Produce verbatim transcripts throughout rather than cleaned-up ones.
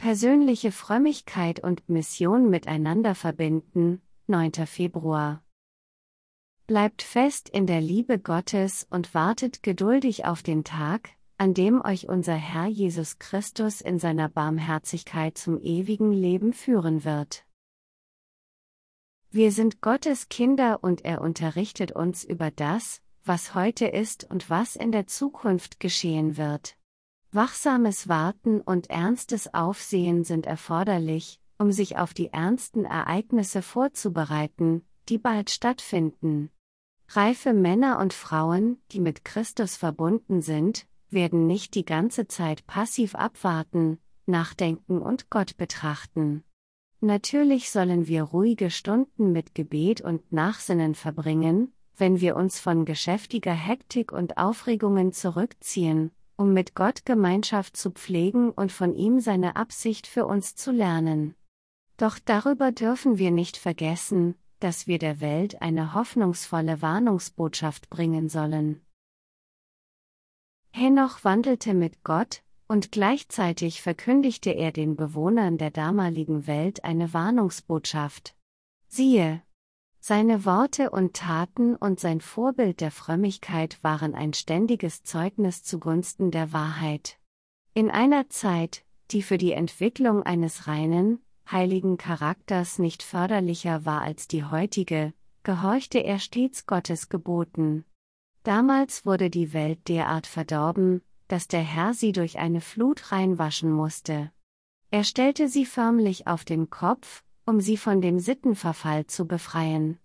Persönliche Frömmigkeit und Mission miteinander verbinden, neunter Februar. Bleibt fest in der Liebe Gottes und wartet geduldig auf den Tag, an dem euch unser Herr Jesus Christus in seiner Barmherzigkeit zum ewigen Leben führen wird. Wir sind Gottes Kinder und er unterrichtet uns über das, was heute ist und was in der Zukunft geschehen wird. Wachsames Warten und ernstes Aufsehen sind erforderlich, um sich auf die ernsten Ereignisse vorzubereiten, die bald stattfinden. Reife Männer und Frauen, die mit Christus verbunden sind, werden nicht die ganze Zeit passiv abwarten, nachdenken und Gott betrachten. Natürlich sollen wir ruhige Stunden mit Gebet und Nachsinnen verbringen, wenn wir uns von geschäftiger Hektik und Aufregungen zurückziehen, um mit Gott Gemeinschaft zu pflegen und von ihm seine Absicht für uns zu lernen. Doch darüber dürfen wir nicht vergessen, dass wir der Welt eine hoffnungsvolle Warnungsbotschaft bringen sollen. Henoch wandelte mit Gott, und gleichzeitig verkündigte er den Bewohnern der damaligen Welt eine Warnungsbotschaft. Siehe! Seine Worte und Taten und sein Vorbild der Frömmigkeit waren ein ständiges Zeugnis zugunsten der Wahrheit. In einer Zeit, die für die Entwicklung eines reinen, heiligen Charakters nicht förderlicher war als die heutige, gehorchte er stets Gottes Geboten. Damals wurde die Welt derart verdorben, dass der Herr sie durch eine Flut reinwaschen musste. Er stellte sie förmlich auf den Kopf, um sie von dem Sittenverfall zu befreien.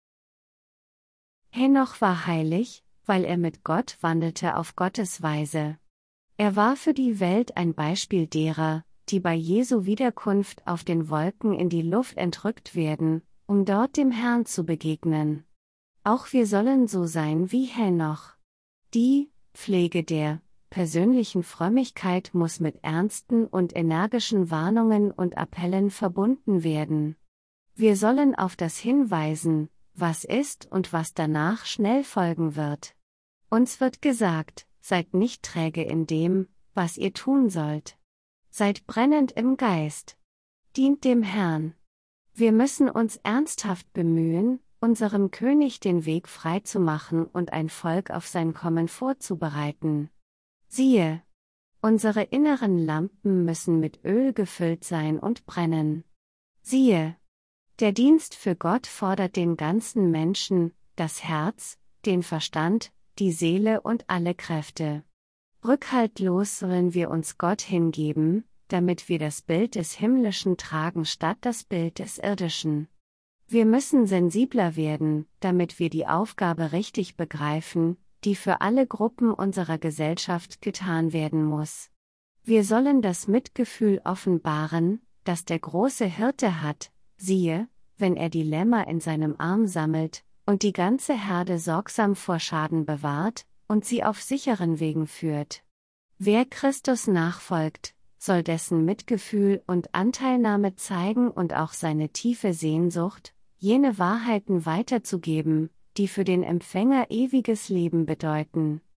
Henoch war heilig, weil er mit Gott wandelte auf Gottes Weise. Er war für die Welt ein Beispiel derer, die bei Jesu Wiederkunft auf den Wolken in die Luft entrückt werden, um dort dem Herrn zu begegnen. Auch wir sollen so sein wie Henoch. Die Pflege der persönlichen Frömmigkeit muss mit ernsten und energischen Warnungen und Appellen verbunden werden. Wir sollen auf das hinweisen, was ist und was danach schnell folgen wird. Uns wird gesagt, seid nicht träge in dem, was ihr tun sollt. Seid brennend im Geist. Dient dem Herrn. Wir müssen uns ernsthaft bemühen, unserem König den Weg frei zu machen und ein Volk auf sein Kommen vorzubereiten. Siehe! Unsere inneren Lampen müssen mit Öl gefüllt sein und brennen. Siehe! Der Dienst für Gott fordert den ganzen Menschen, das Herz, den Verstand, die Seele und alle Kräfte. Rückhaltlos sollen wir uns Gott hingeben, damit wir das Bild des Himmlischen tragen statt das Bild des Irdischen. Wir müssen sensibler werden, damit wir die Aufgabe richtig begreifen, die für alle Gruppen unserer Gesellschaft getan werden muss. Wir sollen das Mitgefühl offenbaren, das der große Hirte hat, siehe, wenn er die Lämmer in seinem Arm sammelt, und die ganze Herde sorgsam vor Schaden bewahrt, und sie auf sicheren Wegen führt. Wer Christus nachfolgt, soll dessen Mitgefühl und Anteilnahme zeigen und auch seine tiefe Sehnsucht, jene Wahrheiten weiterzugeben, die für den Empfänger ewiges Leben bedeuten.